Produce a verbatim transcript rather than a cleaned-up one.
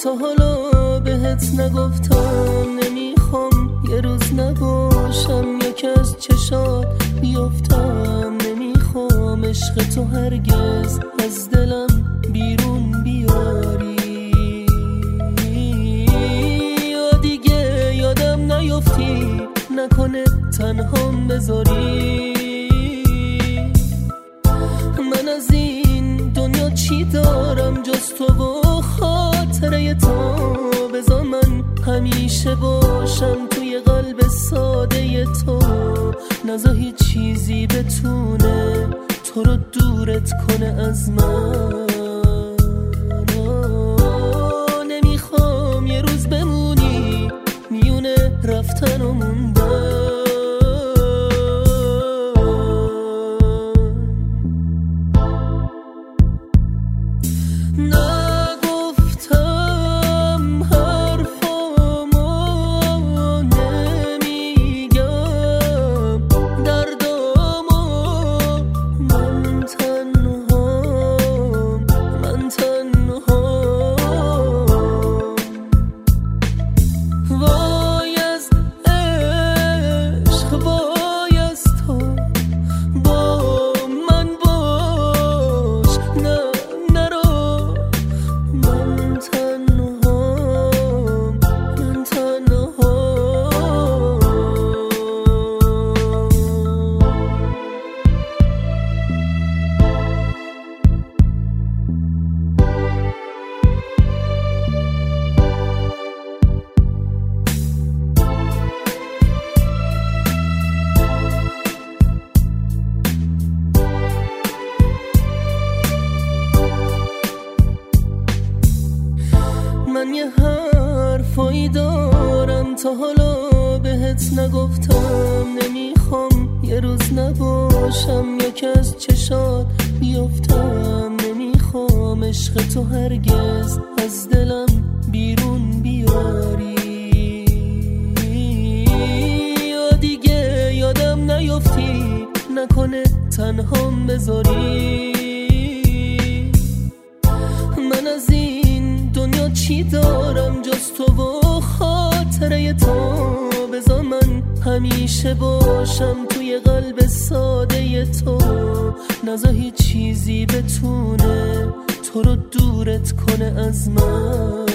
تا حالا بهت نگفتم نمیخوام یه روز نباشم یکی از چشات بیفتم. نمیخوام عشق تو هرگز از دلم بیرون بیاری یا دیگه یادم نیفتی نکنه تنهام بذاری. من از این دنیا چی دارم جز تو و خاطره تو. بذار من همیشه باشم توی قلب ساده تو. نذار هیچ چیزی بتونه تو رو دورت کنه از من. نمیخوام یه روز بمونی میونه رفتن و موندن. من یه حرفایی دارم تا حالا بهت نگفتم. نمیخوام یه روز نباشم یکی از چشات بیفتم. نمیخوام عشق تو هرگز از دلم بیرون بیاری یا دیگه یادم نیفتی نکنه تنهام بذاری. من از این دنیا چی دارم جز تو و خاطره تو. بذار من همیشه باشم توی قلب ساده تو. نذار هیچ چیزی بتونه تو رو دورت کنه از من.